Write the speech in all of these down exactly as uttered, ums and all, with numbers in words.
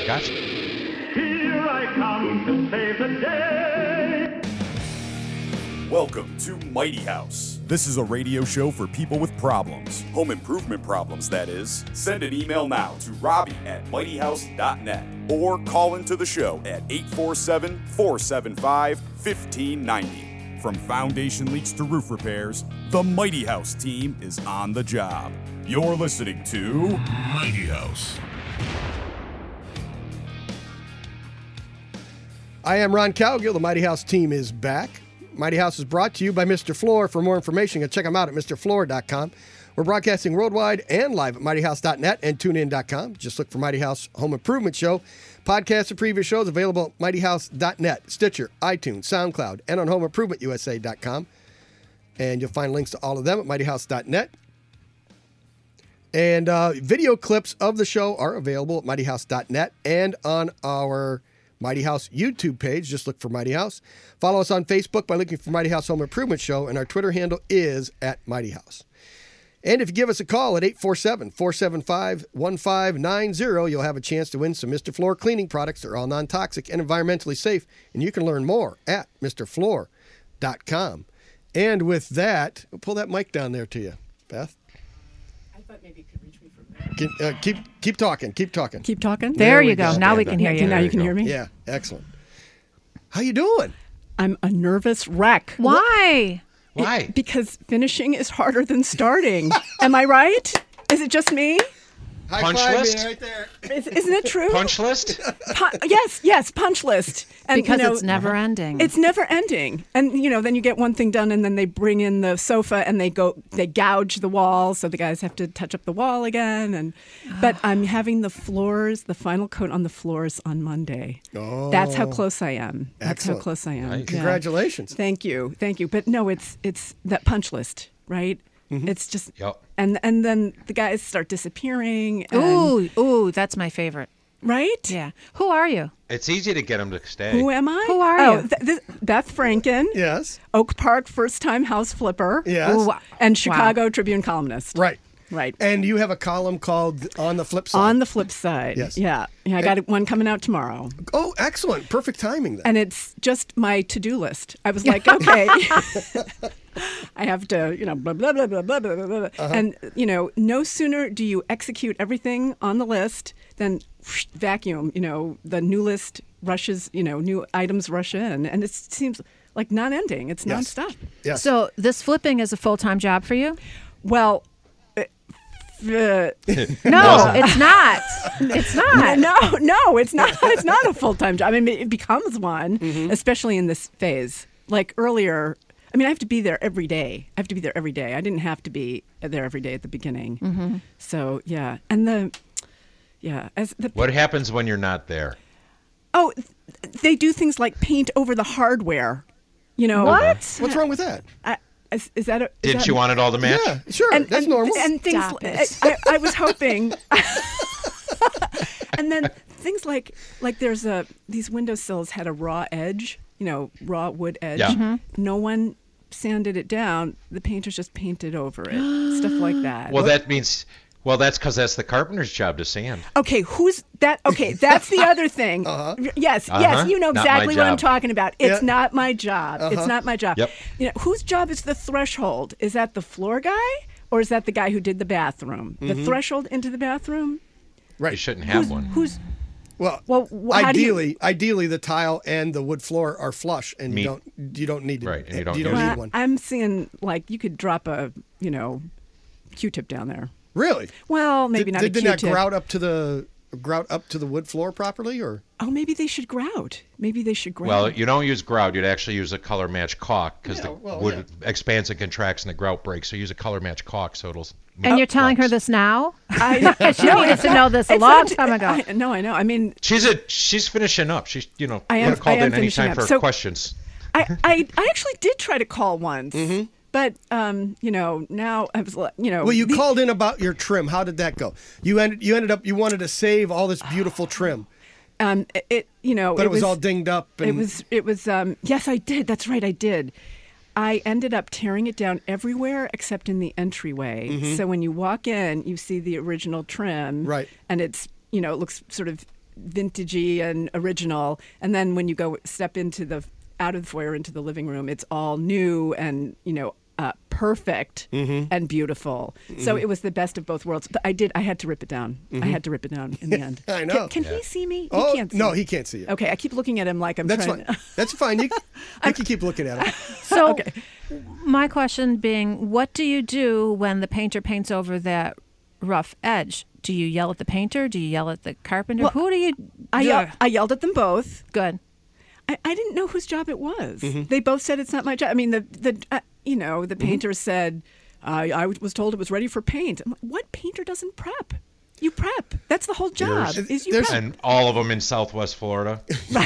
Gotcha. Here I come to save the day. Welcome to Mighty House. This is a radio show for people with problems. Home improvement problems, that is. Send an email now to Robbie at mighty house dot net or call into the show at eight four seven, four seven five, one five nine zero. From foundation leaks to roof repairs, the Mighty House team is on the job. You're listening to Mighty House. I am Ron Cowgill. The Mighty House team is back. Mighty House is brought to you by Mister Floor. For more information, you can check them out at Mr Floor dot com. We're broadcasting worldwide and live at mighty house dot net and tune in dot com. Just look for Mighty House Home Improvement Show. Podcasts of previous shows available at mighty house dot net, Stitcher, iTunes, SoundCloud, and on home improvement u s a dot com. And you'll find links to all of them at mighty house dot net. And uh, video clips of the show are available at mighty house dot net and on our Mighty House YouTube page. Just look for Mighty House. Follow us on Facebook by looking for Mighty House Home Improvement Show, and our Twitter handle is at Mighty House. And if you give us a call at eight four seven, four seven five, one five nine zero, you'll have a chance to win some Mister Floor cleaning products. They're all non-toxic and environmentally safe, and you can learn more at Mr Floor dot com. And with that, we'll pull that mic down there to you, Beth. I thought maybe you could reach me from there. Keep, uh, keep, keep talking. Keep talking. Keep talking? There, There you we go. go. Now we Yeah, can hear you. Now There you you can go. hear me? Yeah, excellent. How you doing? I'm a nervous wreck. Why? Why? Because finishing is harder than starting. Am I right? Is it just me? High Punch five me list? right there. Is, isn't it true? Punch list? Pu- yes, yes, punch list. And, Because you know, it's never ending. It's never ending. And, you know, then you get one thing done and then they bring in the sofa and they go, they gouge the wall. So the guys have to touch up the wall again. And But I'm having the floors, the final coat on the floors on Monday. Oh. That's how close I am. That's Excellent. how close I am. Nice. Yeah. Congratulations. Thank you. Thank you. But no, it's it's that punch list, right? Mm-hmm. It's just, Yep. and and then the guys start disappearing. And, Ooh, ooh, that's my favorite. right? Yeah. Who are you? It's easy to get them to stay. Who am I? Who are oh, you? Th- th- Beth Franken, Yes. Oak Park first-time house flipper, Yes. Ooh, and Chicago Tribune columnist. Right. Right. And you have a column called On the Flip Side. On the flip side. Yes. Yeah. Yeah. I got one coming out tomorrow. Oh, excellent. Perfect timing then. And it's just my to-do list. I was like, okay, I have to, you know, blah, blah, blah, blah, blah, blah, blah. blah. Uh-huh. And, you know, no sooner do you execute everything on the list than whoosh, vacuum, you know, the new list rushes, you know, new items rush in. And it seems like non-ending. It's Yes. nonstop. Yes. So this flipping is a full-time job for you? Well, uh, uh, No, it's not. It's not. no, no, it's not. It's not a full time job. I mean, it becomes one, Mm-hmm. especially in this phase. Like earlier, I mean, I have to be there every day. I have to be there every day. I didn't have to be there every day at the beginning. Mm-hmm. So yeah, and the yeah, as the What happens when you're not there? oh, th- they do things like paint over the hardware. You know What? What's wrong with that? I, is, is that a, is Didn't that- you want it all to match? Yeah, sure. and, That's and, normal. And things, Stop it. I, I was hoping. And then things like like there's a these windowsills had a raw edge, you know, raw wood edge. Yeah. Mm-hmm. No one sanded it down. The painters just painted over it, stuff like that. Well, that means, well, that's because that's the carpenter's job to sand. Okay, who's that? Okay, that's the other thing. Uh-huh. Yes, Uh-huh. yes, you know Not exactly my what I'm job. talking about. It's Yeah. not my job. It's not my job. Yep. You know, whose job is the threshold? Is that the floor guy or is that the guy who did the bathroom? The threshold into the bathroom? right. You shouldn't have Who's, one. who's Well, Well, wh- how do you- ideally, ideally the tile and the wood floor are flush, and you Meet. don't you don't need to, Right, and you don't you use don't it. need Well, one. I'm seeing like you could drop a, you know, Q-tip down there. Really? Well, maybe did, not did a they not Q-tip. grout up to the grout up to the wood floor properly, or Oh, maybe they should grout. Maybe they should grout. Well, you don't use grout. You'd actually use a color match caulk because Yeah, the well, wood expands and contracts and the grout breaks. So use a color match caulk so it'll. And you're telling her this now? I, She needed to know this a it's long not- time ago. I, no, I know. I mean, She's a she's finishing up. She's you know I am- would have called I am in finishing anytime up. for So- questions. I, I, I actually did try to call once, Mm-hmm. but um, you know, now I was, like, you know, well, you the- called in about your trim. How did that go? You ended you ended up you wanted to save all this beautiful trim, um, it, you know, but it, was, all dinged up. And It was, it was. Um, yes, I did. That's right, I did. I ended up tearing it down everywhere except in the entryway. Mm-hmm. So when you walk in, you see the original trim, Right. And it's, you know, it looks sort of vintagey and original, and then when you go step into the out of the foyer into the living room, it's all new and you know uh, perfect Mm-hmm. and beautiful. So it was the best of both worlds. But I did. I had to rip it down. I had to rip it down in the end. Mm-hmm. I know. Can, can he see me? He Oh, can't see no, me. he can't see you. Okay, I keep looking at him like I'm That's trying. fine. That's fine. You, you can keep looking at it. So, Okay. my question being, what do you do when the painter paints over that rough edge? Do you yell at the painter? Do you yell at the carpenter? Well, Who do you? I, do? yell, I yelled at them both. Good. I, I didn't know whose job it was. Mm-hmm. They both said it's not my job. I mean, the the uh, you know the painter said I I was told it was ready for paint. I'm like, what painter doesn't prep? You prep. That's the whole job. There's- Is you there's- prep. And all of them in Southwest Florida.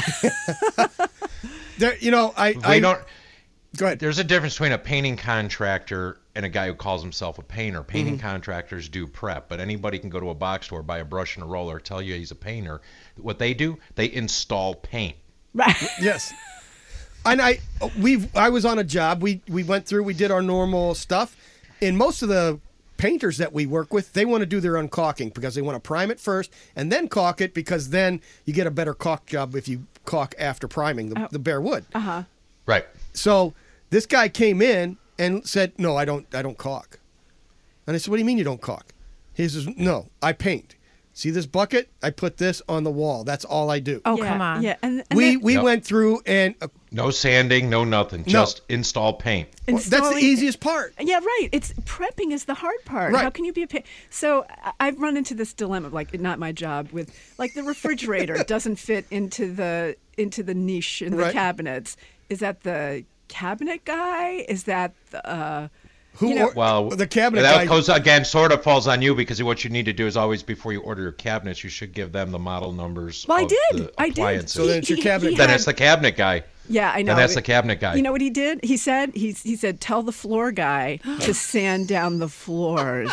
There, you know, I, They I don't. go ahead. There's a difference between a painting contractor and a guy who calls himself a painter. Painting Mm-hmm. contractors do prep, but anybody can go to a box store, buy a brush and a roller, tell you he's a painter. What they do, they install paint. Right. Yes. And I we I was on a job. We we went through. We did our normal stuff. And most of the painters that we work with, they want to do their uncaulking because they want to prime it first and then caulk it because then you get a better caulk job if you caulk after priming the, the bare wood. Uh huh. Right. So this guy came in and said, "No, I don't. I don't caulk." And I said, "What do you mean you don't caulk?" He says, "No, I paint. See this bucket? I put this on the wall. That's all I do." Oh, yeah, come on. Yeah. And, and we then we Yep. went through and uh, No sanding, no nothing. No. Just install paint. well, that's the installing- easiest part. Yeah, right. It's prepping is the hard part. Right. How can you be a pa- so? I- I've run into this dilemma, like not my job, with like the refrigerator doesn't fit into the into the niche in the Right. cabinets. Is that the cabinet guy? Is that the uh, Who you know, or- Well, the cabinet that guy? goes again, sort of falls on you because what you need to do is always before you order your cabinets, you should give them the model numbers. Well, I of did. the I did. appliances. So then it's your He- cabinet he guy. Then had- it's the cabinet guy. Yeah, I know. Then that's the cabinet guy. You know what he did? He said he he said tell the floor guy to sand down the floors.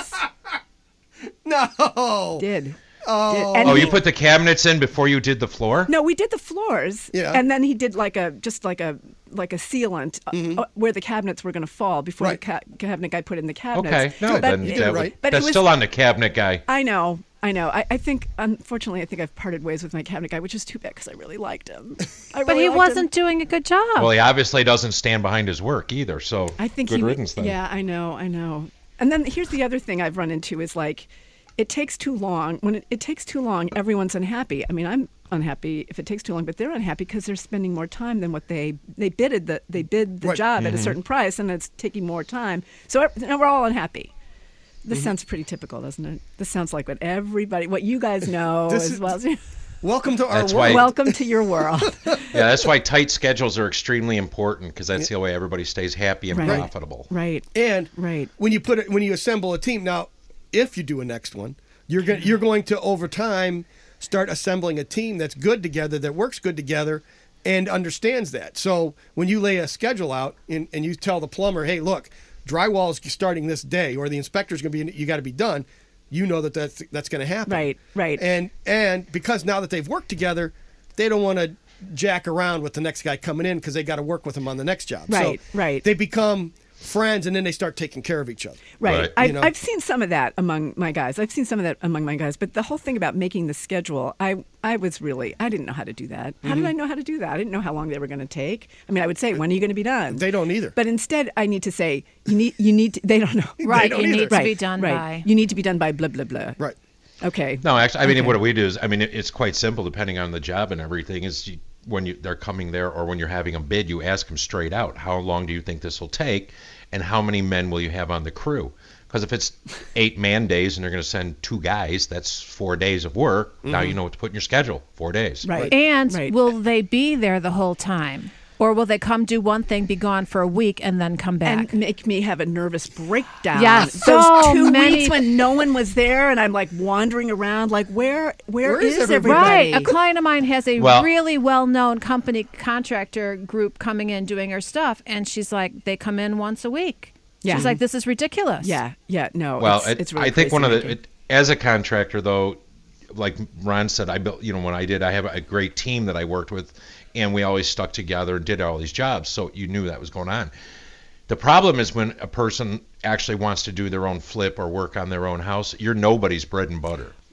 No. Did. Oh. Did. And Oh, he- you put the cabinets in before you did the floor? No, we did the floors. Yeah. And then he did like a just like a like a sealant uh, uh, where the cabinets were going to fall before Right. the ca- cabinet guy put in the cabinets. Okay. No, But then you it- did it that, right. but it that's was- still on the cabinet guy. I know. I know. I, I think, unfortunately, I think I've parted ways with my cabinet guy, which is too bad because I really liked him. I But really he liked wasn't him. doing a good job. Well, he obviously doesn't stand behind his work either. So I think good he. riddance then. Yeah, I know. I know. And then here's the other thing I've run into is like, it takes too long. When it, it takes too long, everyone's unhappy. I mean, I'm unhappy if it takes too long, but they're unhappy because they're spending more time than what they they bidded the they bid the Right. job Mm-hmm. at a certain price, and it's taking more time. So ev- now we're all unhappy. This Mm-hmm. sounds pretty typical, doesn't it? This sounds like what everybody, what you guys know This as is- well. As Welcome to our That's world. why- Welcome to your world. Yeah, that's why tight schedules are extremely important because that's the way everybody stays happy and Right. profitable. Right. And Right. when you put it, when you assemble a team, now, if you do a next one, you're going you're going to over time start assembling a team that's good together, that works good together, and understands that. So when you lay a schedule out and, and you tell the plumber, hey, look, drywall is starting this day, or the inspector's going to be, you got to be done. You know that that's, that's going to happen. Right, right. And and because now that they've worked together, they don't want to jack around with the next guy coming in because they got to work with him on the next job. Right, so right. They become friends, and then they start taking care of each other. Right. Right. I've, You know? I've seen some of that among my guys. I've seen some of that among my guys. But the whole thing about making the schedule, I, I was really, I didn't know how to do that. How Mm-hmm. did I know how to do that? I didn't know how long they were going to take. I mean, I would say, when are you going to be done? They don't either. But instead, I need to say, you need, you need, to, they don't know. Right, don't it either. needs to right. be done right. by. You need to be done by blah, blah, blah. Right. Okay. No, actually, I mean, Okay. what we do is, I mean, it, it's quite simple depending on the job and everything. Is you, when you they're coming there or when you're having a bid, you ask them straight out, how long do you think this will take, and how many men will you have on the crew? Because if it's eight man days and they're going to send two guys, that's four days of work. Now you know what to put in your schedule. Four days. Right. And Right. will they be there the whole time? Or will they come do one thing, be gone for a week, and then come back? And make me have a nervous breakdown. Yes, those so two many- weeks when no one was there, and I'm like wandering around, like where, where, Where is is, everybody? everybody? Right. A client of mine has a Well- really well-known company contractor group coming in doing her stuff, and she's like, they come in once a week. Yeah. She's like, this is ridiculous. Yeah, yeah, no. Well, it's, it, it's really I think one of the crazy it, as a contractor though, like Ron said, I built. You know, when I did, I have a great team that I worked with, and we always stuck together and did all these jobs. So you knew that was going on. The problem is when a person actually wants to do their own flip or work on their own house, you're nobody's bread and butter.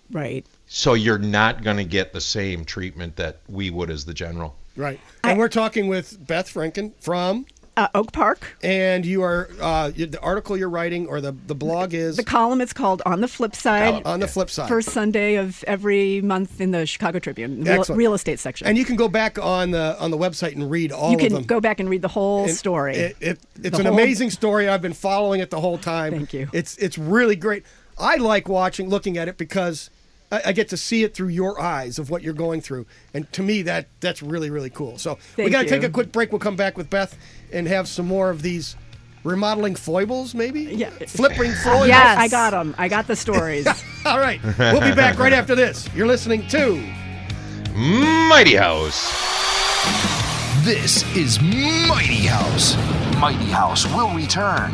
Right. So you're not going to get the same treatment that we would as the general. Right. And I- we're talking with Beth Franken from, Uh, Oak Park. and you are, uh, you- the article you're writing or the, the blog is The column is called On the Flip Side. On the Flip Side. First Sunday of every month in the Chicago Tribune, real, Excellent. real estate section. And you can go back on the on the website and read all you of can them. go back and read the whole And story. It, it, it's The an whole- amazing story. I've been following it the whole time. Thank you. It's it's really great. I like watching, looking at it because I, I get to see it through your eyes of what you're going through, and to me that that's really really cool. So we Thank got to you. take a quick break. We'll come back with Beth and have some more of these remodeling foibles, maybe. Yeah. Flipping foibles. Yes. I got them. I got the stories. All right. We'll be back right after this. You're listening to. Mighty House. This is Mighty House. Mighty House will return.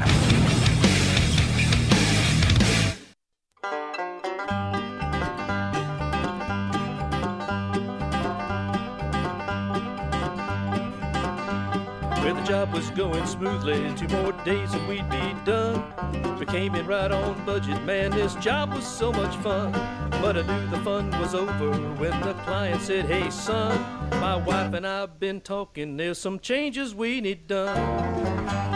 Where the job was going smoothly, two more days and we'd be done. We came in right on budget, man, this job was so much fun. But I knew the fun was over when the client said, hey son, my wife and I've been talking, there's some changes we need done.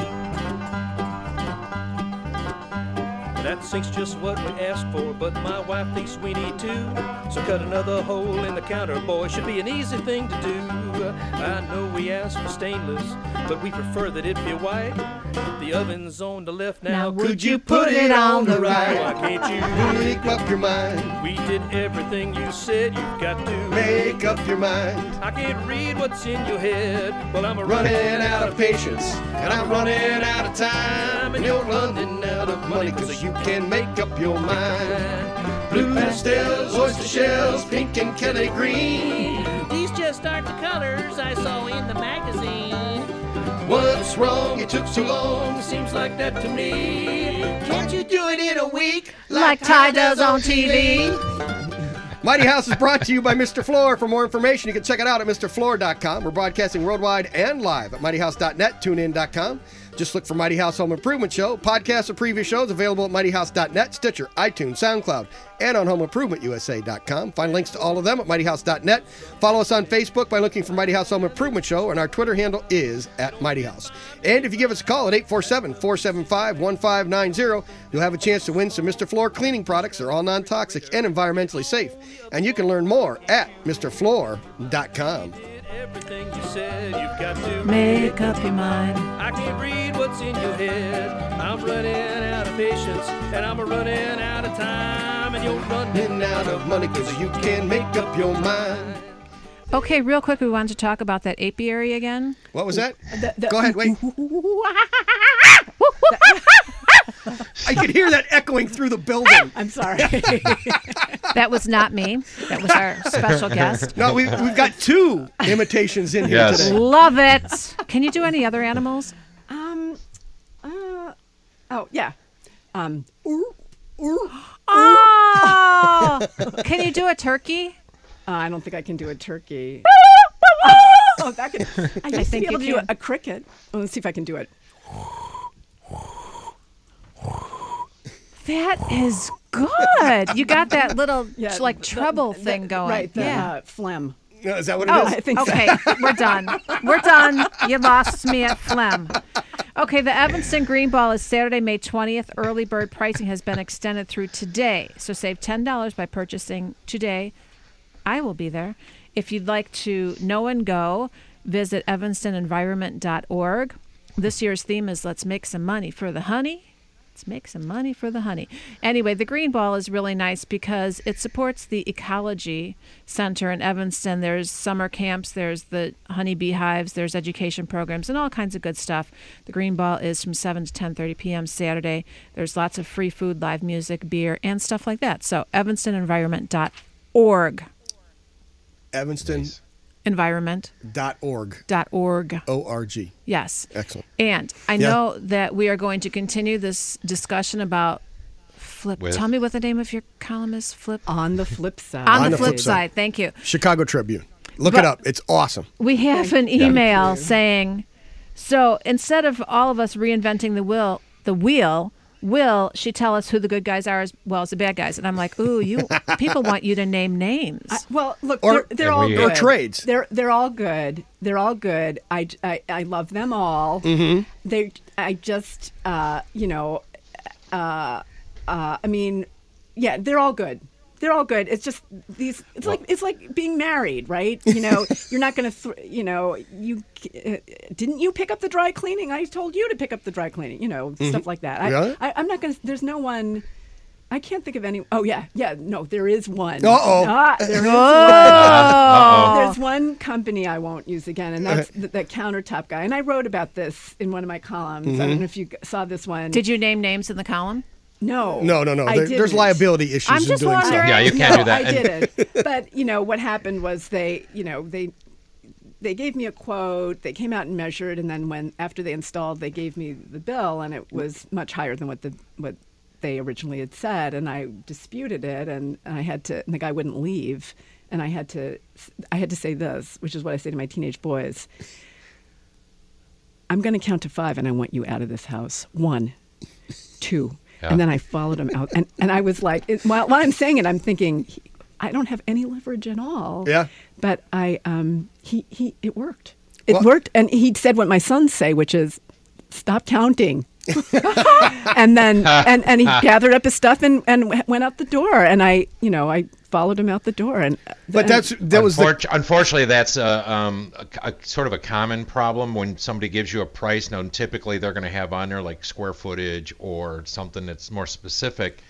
That sink's just what we asked for, but my wife thinks we need to. So cut another hole in the counter, boy, should be an easy thing to do. I know we asked for stainless, but we prefer that it be white. The oven's on the left now, Now, could you put it on the right? Why can't you Make up your mind. We did everything you said you've got to. Make up your mind. I can't read what's in your head. Well, I'm a Running out of patience, and I'm running out of time, and you're running out of money because you can't make up your mind. Blue pastels, oyster shells, pink and Kelly green. These just aren't the colors I saw in the magazine. What's wrong? It took so long. Seems like that to me. Can't you do it in a week Like Ty does on T V. Mighty House is brought to you by Mister Floor. For more information, you can check it out at Mr Floor dot com. We're broadcasting worldwide and live at Mighty House dot net, tune in dot com. Just look for Mighty House Home Improvement Show. Podcasts of previous shows available at Mighty House dot net, Stitcher, iTunes, SoundCloud, and on Home Improvement U S A dot com. Find links to all of them at Mighty House dot net. Follow us on Facebook by looking for Mighty House Home Improvement Show, and our Twitter handle is at Mighty House. And if you give us a call at eight four seven, four seven five, one five nine zero, you'll have a chance to win some Mister Floor cleaning products. They're all non-toxic and environmentally safe. And you can learn more at Mr Floor dot com. Everything you said you've got to. Make up your mind. I can't read what's in your head. I'm running out of patience, and I'm running out of time, and you're running Running out of money because you can't make up your mind. Okay, real quick, we wanted to talk about that apiary again. What was that? The- the- Go ahead, wait. I could hear that echoing through the building. I'm sorry. That was not me. That was our special guest. No, we, we've got two imitations in here Yes. today. Love it. Can you do any other animals? um, uh, oh, yeah. Um, Oh! Can you do a turkey? uh, I don't think I can do a turkey. Oh, that could. I used to think be able you to do can. a, a cricket. Oh, let's see if I can do it. That is good. You got that little Yeah, like the- treble the- thing going. Right, the yeah. uh, phlegm. No, is that what it Oh, is? I think so. okay, we're done. We're done. You lost me at phlegm. Okay, the Evanston Green Ball is Saturday, May twentieth. Early bird pricing has been extended through today. So save ten dollars by purchasing today. I will be there. If you'd like to know and go, visit evanston environment dot org. This year's theme is Let's Make Some Money for the Honey. Let's make some money for the honey. Anyway, the Green Ball is really nice because it supports the Ecology Center in Evanston. There's summer camps, there's the honey beehives, there's education programs, and all kinds of good stuff. The Green Ball is from seven to ten thirty p.m. Saturday. There's lots of free food, live music, beer, and stuff like that. So evanston environment dot org. Evanston Environment dot org. dot org. O R G. Yes. Excellent. And I Yeah. know that we are going to continue this discussion about flip. With- Tell me what the name of your column is. Flip. On the flip side. On, On the, the flip, flip side. side. Thank you. Chicago Tribune. Look But- it up. It's awesome. We have an email saying, so instead of all of us reinventing the wheel, the wheel, will she tell us who the good guys are as well as the bad guys? And I'm like, ooh, you people want you to name names. I, well, look, Or- they're, they're And all we- good. Or trades. They're they're all good. They're all good. I, I, I love them all. Mm-hmm. They I just uh, you know, uh, uh, I mean, yeah, they're all good. They're all good. It's just these. It's like it's like being married, right? You know, you're not going to. Th- you know, you uh, didn't you pick up the dry cleaning? I told you to pick up the dry cleaning. You know, stuff like that. I, Really? I, I'm not going to. There's no one. I can't think of any. Oh yeah, yeah. No, there is one. Uh-oh. Ah, there is Oh. one. There's one company I won't use again, and that's the, the countertop guy. And I wrote about this in one of my columns. I don't know if you g- saw this one. Did you name names in the column? No. No, no, no. I There, there's didn't. liability issues I'm in just doing so. wondering. Yeah, you can't no, do that. I And- didn't. But you know what happened was they, you know, they they gave me a quote. They came out and measured, and then when after they installed, they gave me the bill, and it was much higher than what the what they originally had said, and I disputed it, and I had to. And the guy wouldn't leave, and I had to. I had to say this, which is what I say to my teenage boys. I'm going to count to five, and I want you out of this house. One, two. Yeah. And then I followed him out. And, and I was like, it, while, while I'm saying it, I'm thinking, he- I don't have any leverage at all. Yeah. But I, um, he, he, it worked. It Well- worked. And he said what my sons say, which is, stop counting. and then, and, and he gathered up his stuff and, and w- went out the door. And I, you know, I followed him out the door. And But and- that's that was the Unfortu- Unfortunately, that's a, um, a, a sort of a common problem when somebody gives you a price. Now, typically they're going to have on there like square footage or something that's more specific,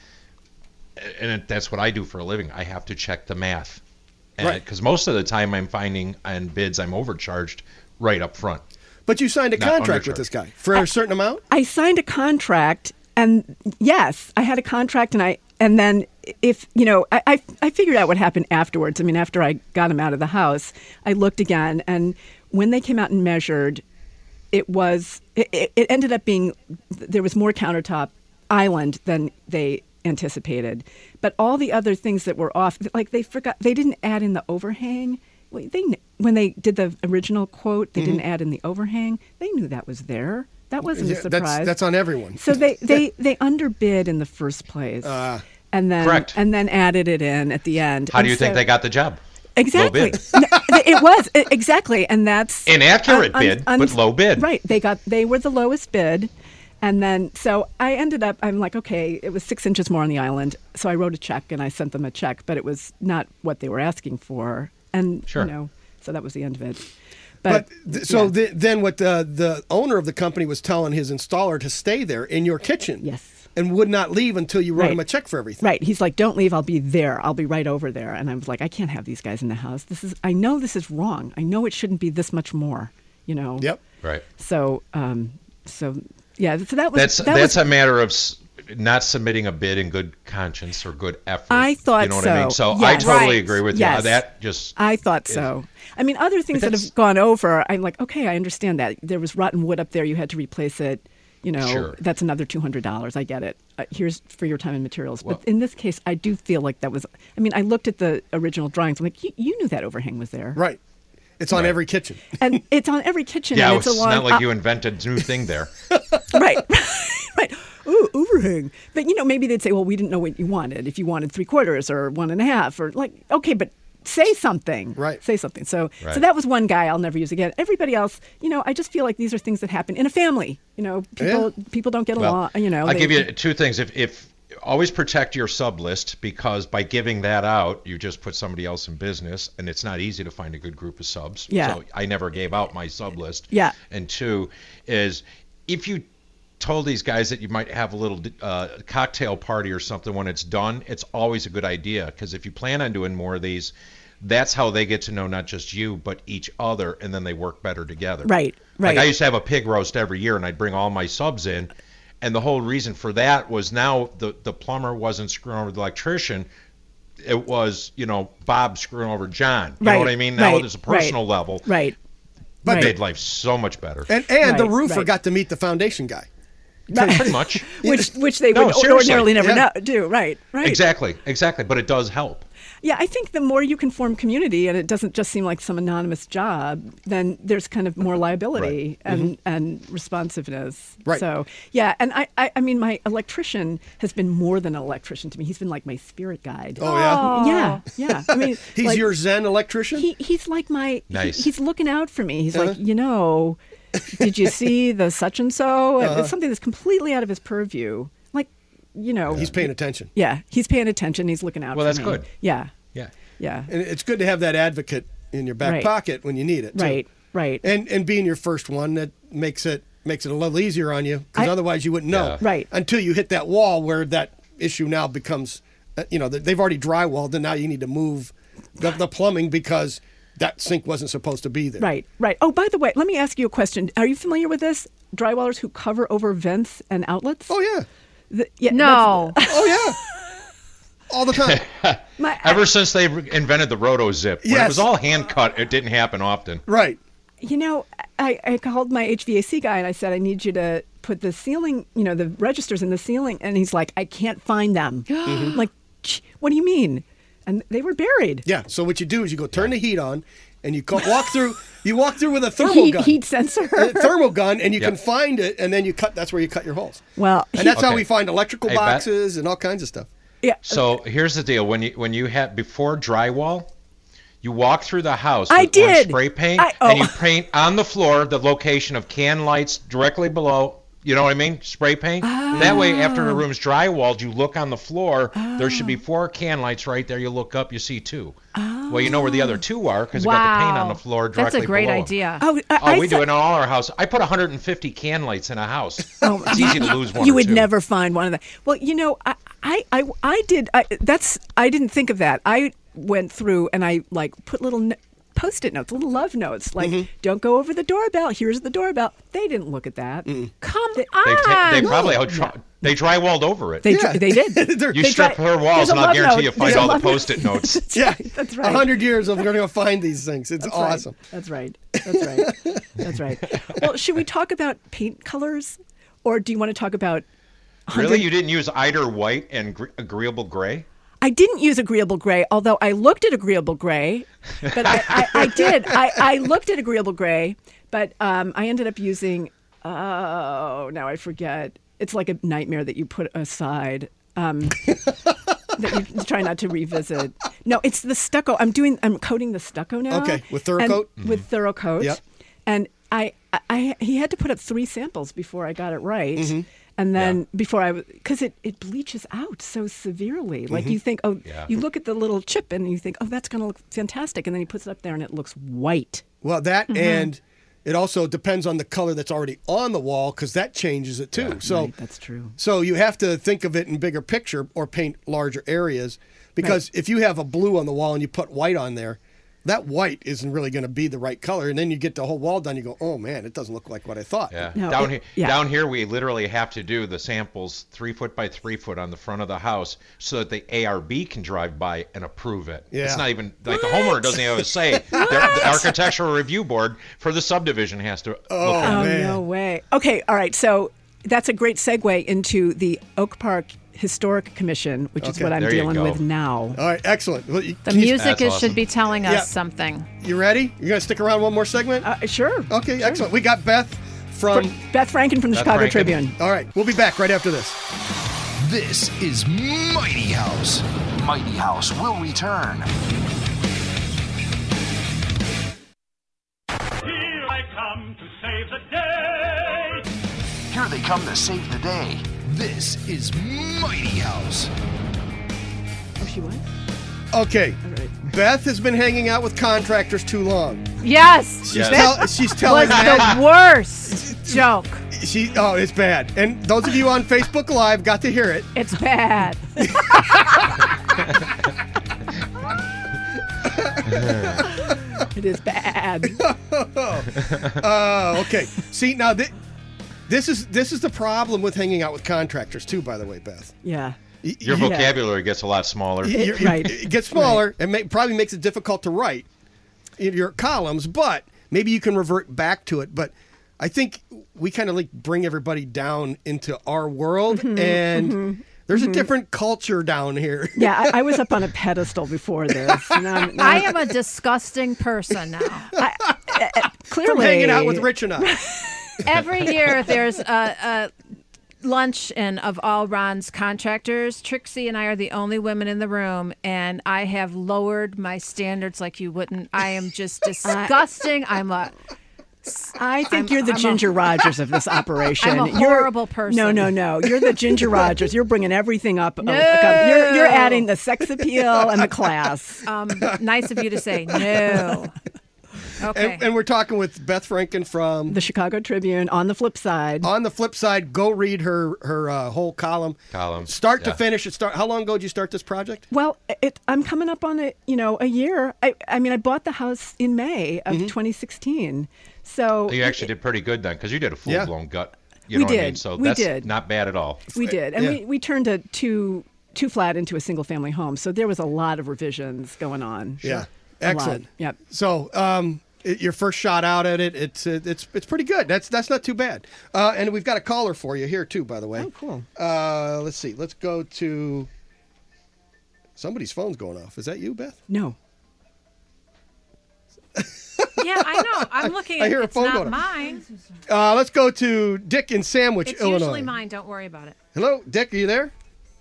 and it, that's what I do for a living. I have to check the math, Right. because most of the time I'm finding on bids I'm overcharged right up front. But you signed a Not contract with undercharged. this guy for a certain amount? I signed a contract, and yes, I had a contract, and I and then if you know, I, I I figured out what happened afterwards. I mean, after I got him out of the house, I looked again, and when they came out and measured, it was it, it it ended up being there was more countertop island than they anticipated, but all the other things that were off, like they forgot, they didn't add in the overhang. Wait, they kn- when they did the original quote, they didn't add in the overhang. They knew that was there. That wasn't Yeah, a surprise. that's that's on everyone. So they, they, they underbid in the first place, Ah. and then Correct. and then added it in at the end. How And do you think so- they got the job? Exactly. bid. No, it was it- exactly, and that's Inaccurate bid, but low bid. Right. They got they were the lowest bid, and then so I ended up. I'm like, okay, it was six inches more on the island, so I wrote a check and I sent them a check, but it was not what they were asking for, and Sure. you know, so that was the end of it. But But, th- so yeah. the, then what the the owner of the company was telling his installer to stay there in your kitchen. Yes. And would not leave until you wrote Right. him a check for everything. Right. He's like, don't leave. I'll be there. I'll be right over there. And I was like, I can't have these guys in the house. This is, I know this is wrong. I know it shouldn't be this much more, you know? Yep. Right. So, um, so yeah, so that was, That's that that's was, a matter of s- not submitting a bid in good conscience or good effort. I thought you know what I mean. so. So I Yes. totally Right. agree with Yes. you. That just I thought so. I mean, other things that that's- have gone over, I'm like, okay, I understand that. There was rotten wood up there. You had to replace it. You know, Sure. that's another two hundred dollars. I get it. Uh, here's for your time and materials. Well- but in this case, I do feel like that was, I mean, I looked at the original drawings. I'm like, you, you knew that overhang was there. Right. It's on Right. every kitchen. And it's on every kitchen. yeah. and It's it's a long, not like uh, you invented a new thing there. right, right. Ooh, overhang. But you know, maybe they'd say, well, we didn't know what you wanted. If you wanted three quarters or one and a half, or like, okay, but say something. Right. Say something. So, so Right. that was one guy I'll never use again. Everybody else, you know, I just feel like these are things that happen in a family. You know, people people don't get Well, along. You know, I'll they- give you two things. If if always protect your sub list, because by giving that out, you just put somebody else in business, and it's not easy to find a good group of subs. Yeah. So I never gave out my sub list. Yeah. And two is if you told these guys that you might have a little uh, cocktail party or something when it's done, it's always a good idea, because if you plan on doing more of these, that's how they get to know not just you but each other, and then they work better together. Right, right. Like I used to have a pig roast every year, and I'd bring all my subs in, and the whole reason for that was now the the plumber wasn't screwing over the electrician. It was, you know, Bob screwing over John. You know Right, what I mean? Now right, there's a personal right, level. Right. But right. Made life so much better. And and the Right, roofer right. got to meet the foundation guy. Pretty much. which which they No, would seriously. ordinarily never Yeah. know, do. Right. Right. Exactly, exactly. But it does help. Yeah, I think the more you can form community and it doesn't just seem like some anonymous job, then there's kind of more liability Right. and, Mm-hmm. and responsiveness. Right. So, yeah, and I, I, I mean, my electrician has been more than an electrician to me. He's been like my spirit guide. Oh, yeah? Yeah, yeah. I mean, He's like, your Zen electrician? He, he's like my, he- Nice. he's looking out for me. He's Uh-huh. like, you know, did you see the such and so? Uh-huh. It's something that's completely out of his purview. Like, you know. He's paying attention. Yeah, he's paying attention. He's looking out Well, for that's me. good. Yeah, Yeah. yeah. And it's good to have that advocate in your back Right. pocket when you need it. too. Right, right. And and being your first one, that makes it makes it a little easier on you because I- otherwise you wouldn't know. Yeah. Right. Until you hit that wall where that issue now becomes, uh, you know, they've already drywalled and now you need to move the, the plumbing because that sink wasn't supposed to be there. Right, right. Oh, by the way, let me ask you a question. Are you familiar with this? Drywallers who cover over vents and outlets? Oh yeah. The- yeah, No. Oh yeah. All the time. that's- my- Ever since they invented the roto zip, when it Yes. was all hand cut, it didn't happen often. Right. You know, I, I called my H V A C guy and I said, I need you to put the ceiling, you know, the registers in the ceiling. And he's like, I can't find them. I'm like, "Ch- what do you mean? And they were buried. Yeah. So what you do is you go turn the heat on, and you co- walk through. You walk through with a thermal Heat, gun. heat sensor. a thermal gun, and you Yep. can find it, and then you cut. That's where you cut your holes. Well, And that's how Okay. we find electrical Hey, Beth? boxes and all kinds of stuff. yeah. So here's the deal: when you when you had before drywall, you walk through the house I with orange did. spray paint, I- oh. and you paint on the floor the location of can lights directly below. You know what I mean? Spray paint. That way, after the room's drywalled, you look on the floor. There should be four can lights right there. You look up, you see two. Well, you know where the other two are because you got the paint on the floor directly That's a great below 'em. idea. Oh, I, Oh, I we do thought- it in all our house. I put one hundred fifty can lights in a house. Oh, It's easy to lose one. You or would two. never find one of them. Well, you know, I, I, I, I did. I, that's. I didn't think of that. I went through and I like put little no- post-it notes, little love notes, like Mm-hmm. "Don't go over the doorbell. Here's the doorbell." They didn't look at that. Come They, on. ta- they probably out they drywalled over it. They, Yeah. dr- they did. They're- you they strip dry- her walls, there's a and I'll love guarantee note. you find There's a all the love note. post-it notes. That's Yeah, right. That's right. A hundred years of we're going to find these things. It's That's right. awesome. That's right. That's right. That's right. Well, should we talk about paint colors, or do you want to talk about? Really, you didn't use Eider white and gr- agreeable gray? I didn't use agreeable gray, although I looked at agreeable gray, but I, I, I did. I, I looked at agreeable gray, but um, I ended up using. Oh, now I forget. It's like a nightmare that you put aside. Um, that you try not to revisit. No, it's the stucco. I'm doing. I'm coating the stucco now. Okay, with and- Thorocoat? With thorough coat. Yep. And I, I, he had to put up three samples before I got it right. Mm-hmm. And then before I, because it, it bleaches out so severely. Like Mm-hmm. you think, oh, Yeah. you look at the little chip and you think, oh, that's going to look fantastic. And then he puts it up there and it looks white. Well, that Mm-hmm. and it also depends on the color that's already on the wall because that changes it too. So Right, that's true. So you have to think of it in bigger picture or paint larger areas because if you have a blue on the wall and you put white on there, that white isn't really going to be the right color. And then you get the whole wall done. You go, oh man, it doesn't look like what I thought. Yeah. No, down it- here, yeah. down here, we literally have to do the samples three foot by three foot on the front of the house so that the A R B can drive by and approve it. Yeah. It's not even like the homeowner doesn't even have a say. Their- the architectural review board for the subdivision has to Oh, look at it. Oh, man. no way. Okay, all right. So that's a great segue into the Oak Park Historic Commission, which is Okay. what I'm There you dealing go. with now. All right, excellent. Well, you, The can you- music That's is, awesome. should be telling us Yeah. something. You ready? You're going to stick around one more segment? Uh, sure. okay, excellent. We got Beth from. Beth Franken from the Beth Chicago Franken. Tribune. All right, we'll be back right after this. This is Mighty House. Mighty House will return. Here I come to save the day. Here they come to save the day. This is Mighty House. Oh, she was? Okay, All right. Beth has been hanging out with contractors too long. Yes. She's, Yes. tell, she's telling Was Matt. the worst joke. She, oh, it's bad. And those of you on Facebook Live got to hear it. It's bad. It is bad. Oh, okay. See, now thi- this is this is the problem with hanging out with contractors too. By the way, Beth, Yeah. Y- Your you- vocabulary gets a lot smaller. y- you're- right. It gets smaller and may, probably makes it difficult to write in your columns. But maybe you can revert back to it. But I think we kind of like bring everybody down into our world, and There's a different culture down here. Yeah, I, I was up on a pedestal before this. Now, I'm- now I am a disgusting person now. I, uh, clearly, From hanging out with Rich and I. Every year there's a, a lunch and of all Ron's contractors. Trixie and I are the only women in the room, and I have lowered my standards like you wouldn't. I am just disgusting. I'm a I think I'm- you're the I'm a- Ginger Rogers of this operation. I'm a You're- horrible person. No, no, no. You're the Ginger Rogers. You're bringing everything up. No. You're, you're adding the sex appeal and the class. um, nice of you to say no. Okay. And, and we're talking with Beth Franken from The Chicago Tribune. On the flip side, On the flip side, go read her her uh, whole column. Column, Start to yeah. finish. It start. How long ago did you start this project? well, it, I'm coming up on a you know a year. I, I mean, I bought the house in May of Mm-hmm. twenty sixteen. So You actually did pretty good then, because you did a Yeah. full-blown gut. You We know what I did. mean? So We that's did. not bad at all. we did, and Yeah. we, we turned a two two flat into a single family home. So there was a lot of revisions going on. Yeah, A lot. excellent. Yep. So, um, it, your first shot out at it, it's uh, it's it's pretty good. That's that's not too bad. Uh, and we've got a caller for you here too, by the way. Oh, cool. Uh, let's see. Let's go to somebody's phone's going off. Is that you, Beth? No. Yeah, I know. I'm looking. I at hear a it's phone not going. mine. Uh, let's go to Dick in Sandwich, It's Illinois. usually mine. Don't worry about it. Hello, Dick. Are you there?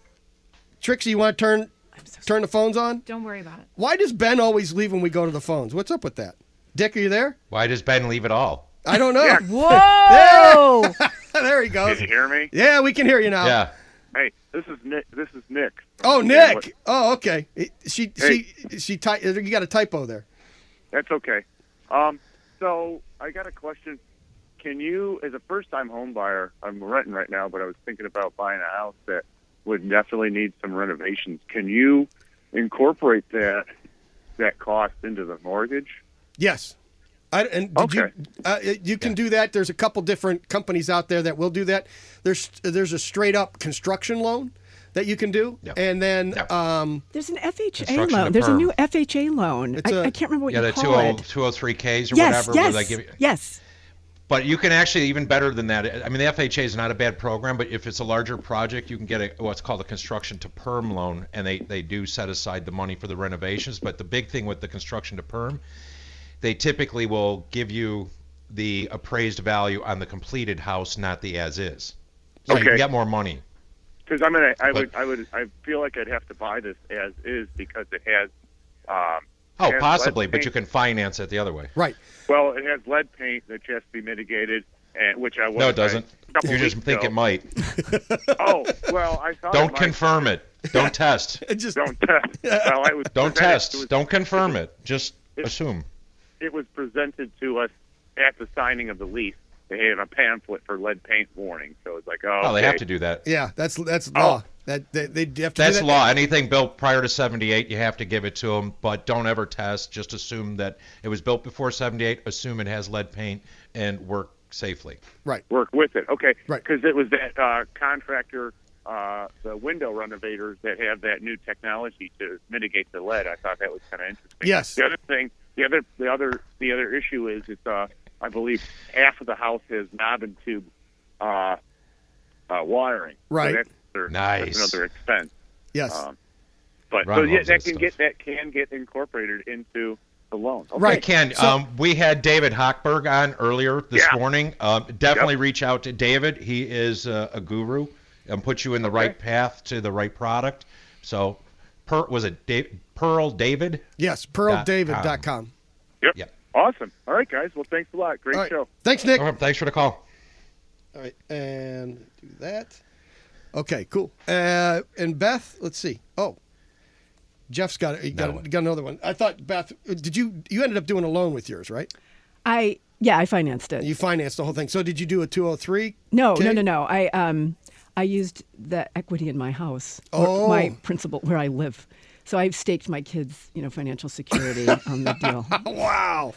Trixie, you want to turn turn the phones on? Don't worry about it. Why does Ben always leave when we go to the phones? What's up with that? Dick, are you there? Why does Ben leave it all? I don't know. Whoa! There he goes. Can you hear me? Yeah, we can hear you now. Yeah. Hey, this is Nick. This is Nick. Oh, Yeah, Nick. Oh, okay. She Hey. she she ty- you got a typo there. That's okay. Um, so I got a question. Can you, as a first-time home buyer, I'm renting right now, but I was thinking about buying a house that would definitely need some renovations. Can you incorporate that that cost into the mortgage? Yes. I, and did Okay. you uh, you can do that. There's a couple different companies out there that will do that. There's there's a straight up construction loan that you can do, Yep. and then Yep. um, There's an F H A Construction loan. to There's a perm. new F H A loan. It's I a- I can't remember what Yeah, you the call it. two oh three Ks or Yes, whatever. yes, where they give you, yes. But you can actually, even better than that, I mean, the F H A is not a bad program, but if it's a larger project, you can get a, what's called a construction to perm loan, and they, they do set aside the money for the renovations. But the big thing with the construction to perm, they typically will give you the appraised value on the completed house, not the as is. So you Okay. can get more money. Because I'm gonna, I But- would, I would, I feel like I'd have to buy this as is because it has. Um, Oh, it has possibly, lead but you paint. can finance it the other way. right. Well, it has lead paint that has to be mitigated, and which I was. No, it doesn't. A couple You just weeks think ago. it might. Oh, well, I thought. it Don't might. confirm it. Don't test. It just Don't test. Well, I was Don't presented- test. It was, Don't confirm it. Just it- assume. it was presented to us at the signing of the lease. They had a pamphlet for lead paint warning, so it's like, oh. Oh, they have okay. to do that. yeah. That's that's Oh. law. That they, they have to. That's do that. law. Anything built prior to seventy-eight, you have to give it to them, but don't ever test. Just assume that it was built before seventy-eight. Assume it has lead paint and work safely. Right. Work with it, okay? Right. Because it was that uh, contractor, uh, the window renovators that have that new technology to mitigate the lead. I thought that was kind of interesting. Yes. The other thing, the other, the other, the other issue is, it's, uh, I believe, half of the house has knob and tube uh, uh, wiring. So Right. that's another, Nice. That's another expense. Yes. Um, but Ron so yeah, loves that that can stuff. get that can get incorporated into the loan. Okay. Right. I can. So- um, we had David Hochberg on earlier this Yeah. morning. Um, definitely reach out to David. He is uh, a guru and put you in the right path to the right product. So, per, was it da- Pearl David? Yes. Pearl David dot com. Yep. Yep. Awesome. All right, guys. Well, thanks a lot. Great All right. show. Thanks, Nick. Oh, thanks for the call. All right, and do that. Okay, cool. Uh, and Beth, let's see. Oh, Jeff's got you got, No. got another one. I thought Beth, did you you ended up doing a loan with yours, right? I yeah, I financed it. You financed the whole thing. So did you do a two oh three? No, Okay. no, no, no. I um, I used the equity in my house, Oh. or my principal where I live. So I've staked my kids, you know, financial security on the deal. Wow,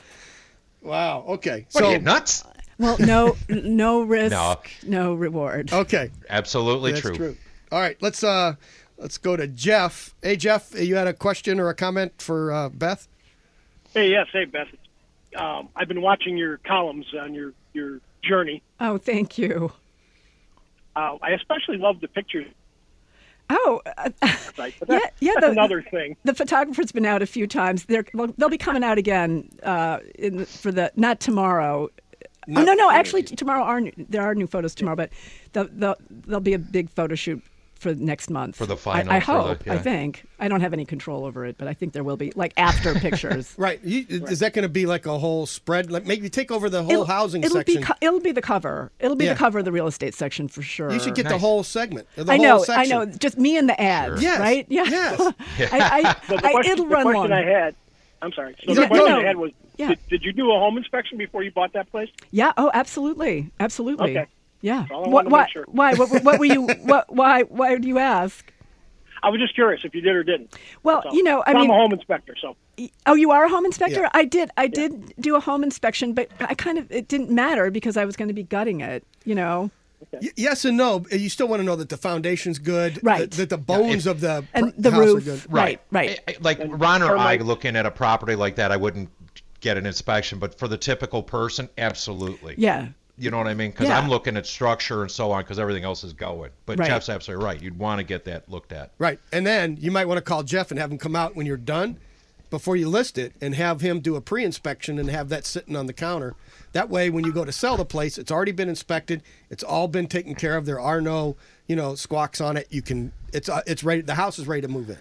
wow. Okay, What, are so you nuts? Well, no, no risk, No. no reward. okay, Absolutely that's true. true. All right, let's uh, let's go to Jeff. Hey, Jeff, you had a question or a comment for uh, Beth? Hey, yes. Hey, Beth. Um, I've been watching your columns on your, your journey. Oh, thank you. Uh, I especially love the pictures. Oh, uh, Right. But yeah, that's, yeah. that's the, another thing. The photographer's been out a few times. They're well, they'll be coming out again uh, in for the not tomorrow. No. Oh no, no. Actually, t- tomorrow are new, there are new photos tomorrow, but the, the, there'll be a big photo shoot for next month. For the final, I, I for hope. the- yeah. I think. I don't have any control over it, but I think there will be like after pictures. Right. You, Is that going to be like a whole spread? Like maybe take over the whole It'll- housing it'll section. Be co- it'll be the cover. It'll be Yeah. the cover of the real estate section for sure. You should get the Nice. whole segment. The I whole know. section. I know. Just me and the ads, Sure. Yes, right? Yeah. yes. I, I, So the I, question, it'll the run question long. I had, I'm sorry. So Yeah, the question no, I had was, yeah. did, did you do a home inspection before you bought that place? Yeah. Oh, absolutely. Absolutely. Okay. Yeah. That's all I Wh- wanted to why? make sure. Why? What, what were you? What? Why? Why do you ask? I was just curious if you did or didn't. Well, That's all. you know, I I'm mean, a home inspector, so oh, you are a home inspector. Yeah. I did. I did do a home inspection, but I kind of it didn't matter because I was going to be gutting it. You know. Y- yes and no. You still want to know that the foundation's good, Right. That, that the bones of the And pr- the house roof. are good. Right. Right. I- I- Like Ron or I termite- looking at a property like that, I wouldn't get an inspection, but for the typical person, absolutely. Yeah. You know what I mean? Because Yeah. I'm looking at structure and so on because everything else is going. But Right. Jeff's absolutely right. You'd want to get that looked at. Right. And then you might want to call Jeff and have him come out when you're done before you list it and have him do a pre-inspection and have that sitting on the counter. That way, when you go to sell the place, it's already been inspected. It's all been taken care of. There are no, you know, squawks on it. You can, it's uh, it's ready. The house is ready to move in.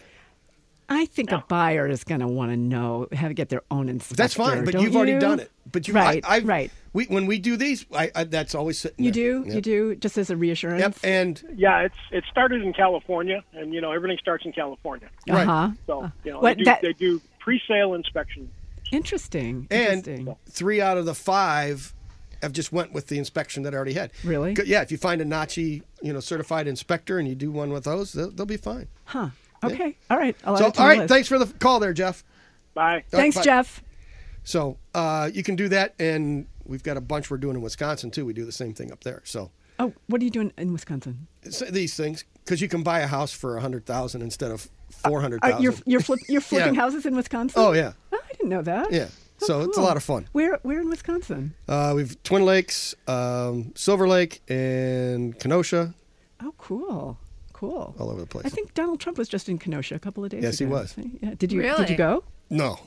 I think a buyer is going to want to know how to get their own inspector. That's fine, but don't you've already you? done it. But you, right, I, I've, right. We when we do these, I, I, that's always sitting. You there. do, Yep. you do, just as a reassurance. Yep. And yeah, it's it started in California, and you know everything starts in California. Right. Uh huh. So you know What, they, do, that- they do pre-sale inspection. Interesting. and Interesting. three out of the five have just went with the inspection that I already had. Really? 'Cause, yeah. If you find a Nachi, you know, certified inspector and you do one with those, they'll, they'll be fine. Huh. Okay. All right. I'll add So, it to all my right. list. Thanks for the call there, Jeff. Bye. Thanks, Bye. Jeff. So uh, you can do that, and we've got a bunch we're doing in Wisconsin too. We do the same thing up there. So Oh, what are you doing in Wisconsin? it's these things, because you can buy a house for a hundred thousand instead of four hundred Uh, thousand. you're you're, flip, you're flipping Yeah. houses in Wisconsin? Oh yeah, Oh, I didn't know that. yeah. Oh, So it's a cool. lot of fun. Where where in Wisconsin? Uh, we've Twin Lakes, um, Silver Lake, and Kenosha, Oh, cool. Cool. all over the place. I think Donald Trump was just in Kenosha a couple of days Yes, he ago. was. Yeah. Did you did Really? you go? No,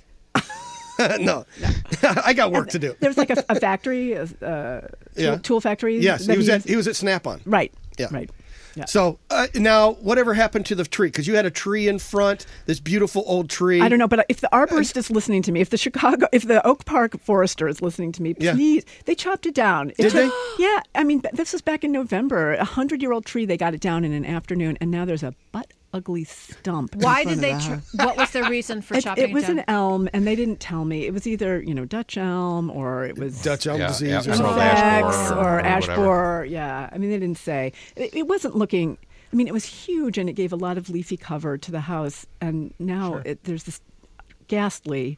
no, I got work to do. There was like a, a factory, a uh, tool, Yeah. tool factory. Yes, that he was he at used- he was at Snap-on. Right. Yeah. Right. Yeah. So uh, now, whatever happened to the tree? Because you had a tree in front, this beautiful old tree. I don't know, but if the arborist is listening to me, if the Chicago, if the Oak Park forester is listening to me, Yeah. please, they chopped it down. It Did took- Yeah, I mean, this was back in November. A hundred-year-old tree, they got it down in an afternoon, and now there's a butt ugly stump. in Why front did of they? the Tr- house. what was the reason for It, chopping it was down? an elm, and they didn't tell me. It was either you know Dutch elm or it was Dutch elm Yeah, disease yeah, or I know something. ash X borer or or ash whatever. borer. Yeah, I mean they didn't say. It, it wasn't looking. I mean, it was huge, and it gave a lot of leafy cover to the house. And now it, there's this ghastly,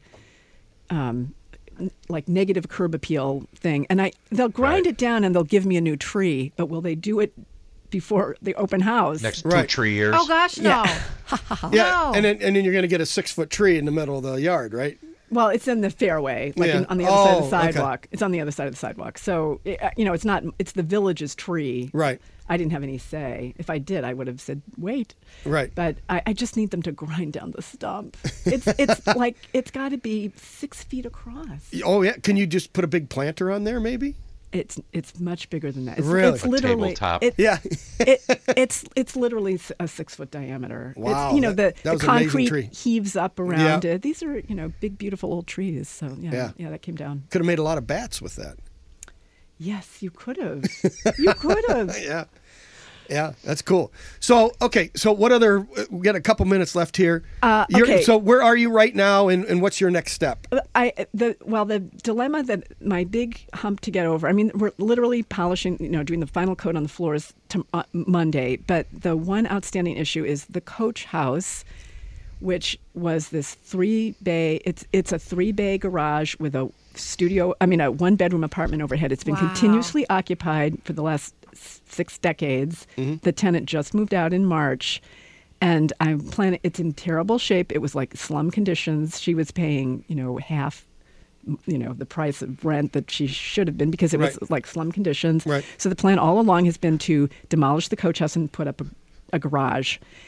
um, n- like negative curb appeal thing. And I they'll grind Right. it down and they'll give me a new tree, but will they do it before the open house? Next two Right. tree years. Oh gosh, no. Yeah. Yeah, No. and then and then you're going to get a six foot tree in the middle of the yard, right? Well, it's in the fairway, like Yeah. in, on the other side of Oh, the okay. sidewalk. It's on the other side of the sidewalk. So, it, uh, you know, it's not, it's the village's tree. Right. I didn't have any say. If I did, I would have said, wait. Right. But I, I just need them to grind down the stump. It's it's like, it's got to be six feet across. Oh yeah, can you just put a big planter on there, maybe? It's it's much bigger than that. It's, Really? It's A literally, tabletop. It, Yeah. it, it's it's literally s- a six foot diameter. Wow, It's, you know, that- the, that the was an amazing concrete tree. heaves up around Yeah. it. These are, you know, big, beautiful old trees. So, yeah, Yeah. yeah, that came down. Could have made a lot of bats with that. Yes, you could have. You could have. Yeah. Yeah, that's cool. So, okay, so what other? We got a couple minutes left here. Uh, You're- okay. So, where are you right now, and, and what's your next step? I the well the dilemma that my big hump to get over. I mean, we're literally polishing, you know, doing the final coat on the floors to, uh, Monday. But the one outstanding issue is the coach house, which was this three bay. It's it's a three bay garage with a studio. I mean, a one bedroom apartment overhead. It's been Wow. continuously occupied for the last s- six decades. The tenant just moved out in March. And I'm planning. It's in terrible shape. It was like slum conditions. She was paying, you know, half, you know, the price of rent that she should have been because it was Right. like slum conditions. Right. So the plan all along has been to demolish the coach house and put up a, a garage.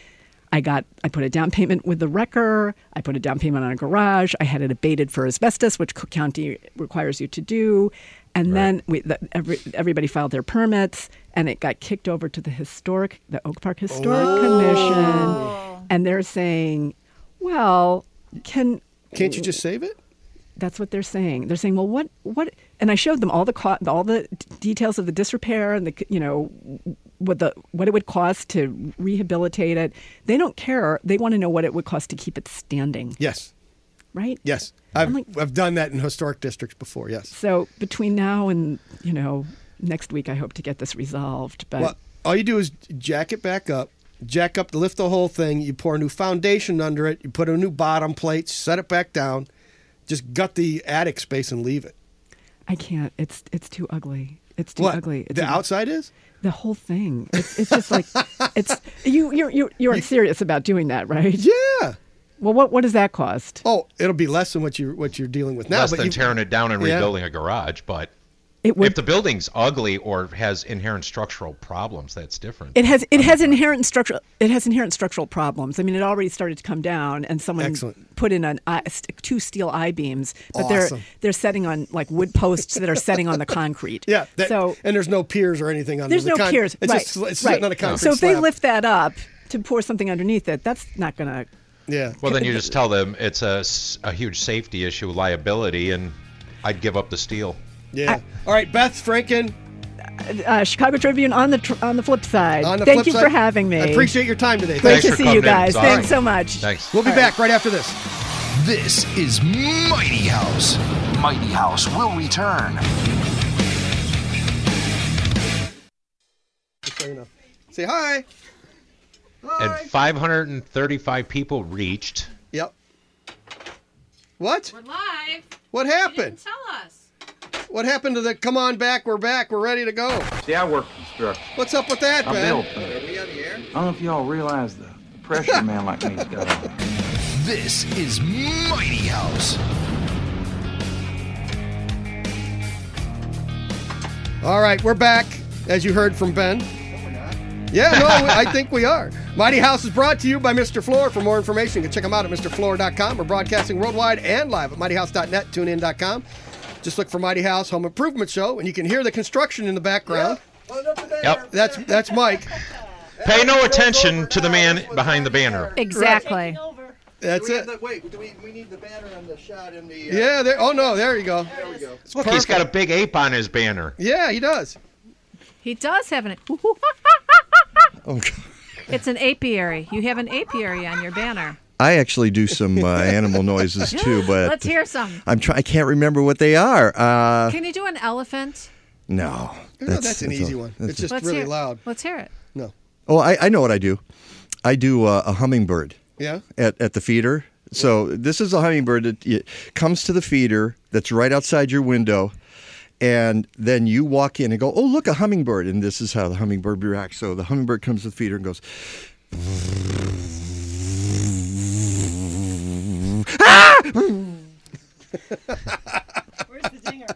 I got I put a down payment with the wrecker. I put a down payment on a garage. I had it abated for asbestos, which Cook County requires you to do. And right. then we, the, every, everybody filed their permits, and it got kicked over to the historic, the Oak Park Historic oh. Commission. And they're saying, well, can... Can't you just save it? That's what they're saying. They're saying, well, what, what? And I showed them all the co- all the d- details of the disrepair and the, you know, what the what it would cost to rehabilitate it. They don't care. They want to know what it would cost to keep it standing. Yes. Right? Yes. I've like, I've done that in historic districts before. Yes. So between now and you know next week, I hope to get this resolved. But well, all you do is jack it back up, jack up, lift the whole thing. You pour a new foundation under it. You put a new bottom plate. Set it back down. Just gut the attic space and leave it. I can't. It's it's too ugly. It's too what? ugly. It's the a, outside is? The whole thing. It's, it's just like it's you you you you aren't serious about doing that, right? Yeah. Well, what what does that cost? Oh, it'll be less than what you what you're dealing with now. Less but than you, tearing it down and yeah. rebuilding a garage, but. It would, if the building's ugly or has inherent structural problems, that's different. It has it has inherent structural it has inherent structural problems. I mean, it already started to come down, and someone Excellent. put in an uh, two steel I beams, but awesome. they're they're setting on like wood posts that are setting on the concrete. Yeah. That, so and there's no piers or anything on there's the no con- piers. It's right. just it's right. sitting on a concrete So if slab. they lift that up to pour something underneath it, that's not going to. Yeah. Well, then you just tell them it's a, a huge safety issue, liability, and I'd give up the steel. Yeah. I, All right, Beth Franken. Uh, Chicago Tribune on the tr- on the flip side. On the Thank flip you side, for having me. I appreciate your time today. Great Thanks to for see you guys. In. Thanks Right. so much. Thanks. We'll be All back right. right after this. This is Mighty House. Mighty House will return. Just so you know. Say hi. Hi. And five hundred thirty-five people reached. Yep. What? We're live. What You happened? didn't tell us. What happened to the come on back, we're back, we're ready to go? See, I work construction. What's up with that, I Ben? built things. Are we on the air? I don't know if y'all realize the pressure a man like me's got on. This is Mighty House. All right, we're back, as you heard from Ben. Yeah, no, I think we are. Mighty House is brought to you by Mister Floor. For more information, you can check them out at Mr Floor dot com. We're broadcasting worldwide and live at mighty house dot net, tune in dot com. Just look for Mighty House Home Improvement Show, and you can hear the construction in the background. Yep. That's that's Mike. Pay no attention to the man behind the banner. Exactly. That's it. The, wait, do we, we need the banner on the shot in the... Uh, Yeah, there. Oh, no, there you go. There we go. Look, he's got a big ape on his banner. Yeah, he does. He does have an. Oh, It's an apiary. You have an apiary on your banner. I actually do some uh, animal noises too, but Let's hear some. I'm try- I can't remember what they are. Uh, Can you do an elephant? no, No, that's, an easy a- one. that's It's just Let's really hear, loud. Let's hear it. No. Oh, I, I know what I do. I do uh, a hummingbird. Yeah? At at the feeder. So this is a hummingbird that it comes to the feeder that's right outside your window, and then you walk in and go, oh, look, a hummingbird. And this is how the hummingbird reacts. So the hummingbird comes to the feeder and goes, ah! Where's the dinger?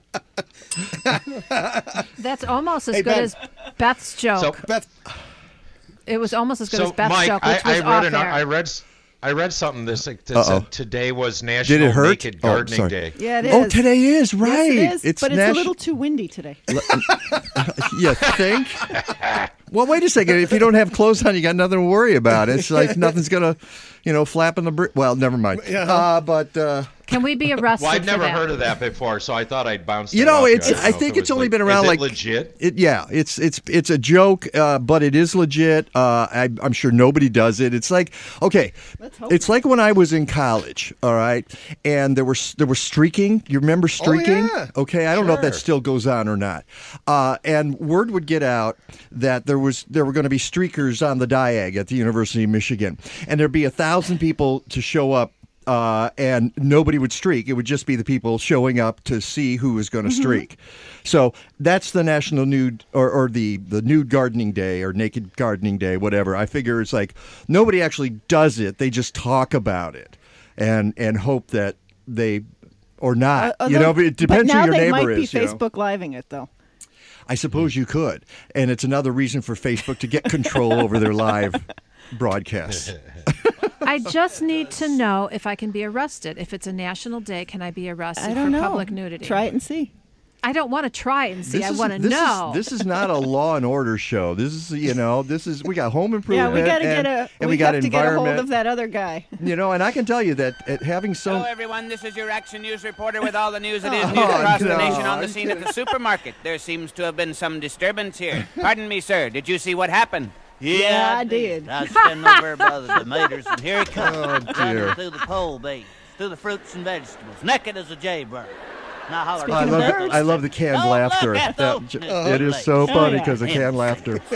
That's almost as Hey, good Ben. as Beth's joke. So, Beth, it was almost as good so as Beth's Mike, joke, I, which I was read off an, air. I read s- I read something this that Uh-oh. said today was National hurt? Naked Oh, Gardening sorry. Day. Yeah, it is. Oh, today is, right. Yes, it is. It's but it's nat- a little too windy today. You think? Well, wait a second. If you don't have clothes on, you got nothing to worry about. It's like nothing's going to, you know, flap in the... Br- well, never mind. Yeah. Uh, but... Uh, Can we be arrested Well, I'd for never that? heard of that before, so I thought I'd bounce. You that know, off it's. you. don't I know think if it it's was only like- been around is it like legit. It, yeah, it's it's it's a joke, uh, but it is legit. Uh, I, I'm sure nobody does it. It's like okay, it's like when I was in college. All right, and there were there was streaking. You remember streaking? yeah. Okay, I don't know if that Sure. still goes on or not. Uh, and word would get out that there was there were going to be streakers on the Diag at the University of Michigan, and there'd be a thousand people to show up. Uh, and nobody would streak. It would just be the people showing up to see who was going to Mm-hmm. streak. So that's the National Nude or, or the, the Nude Gardening Day or Naked Gardening Day, whatever. I figure it's like nobody actually does it. They just talk about it and and hope that they or not. Uh, you know, although- it depends but now who your they neighbor might be is. you know. Facebook Living it though. I suppose you could. And it's another reason for Facebook to get control over their live broadcasts. I just need to know if I can be arrested. If it's a national day, can I be arrested I don't for know. public nudity? Try it and see. I don't want to try it and see. This I is- want to this is- know. this is not a Law and Order show. This is, you know, this is we got home Yeah, improvement. we got to and, get a. and we, we got have to get a hold environment. of that other guy. You know, and I can tell you that at having some. Hello, everyone. This is your Action News reporter with all the news that is Oh, news across no, the nation on the I'm scene kidding. at the supermarket. There seems to have been some disturbance here. Pardon me, sir. Did you see what happened? Yeah, I did. I was standing over by the tomatoes, and here he comes, Oh, running dear. through the pole beans, through the fruits and vegetables, naked as a jaybird. Now holler. I love, the, I love the canned Oh, laughter. look, Ethel. That- Uh-huh. it is so funny Oh, yeah. because of canned laughter. Here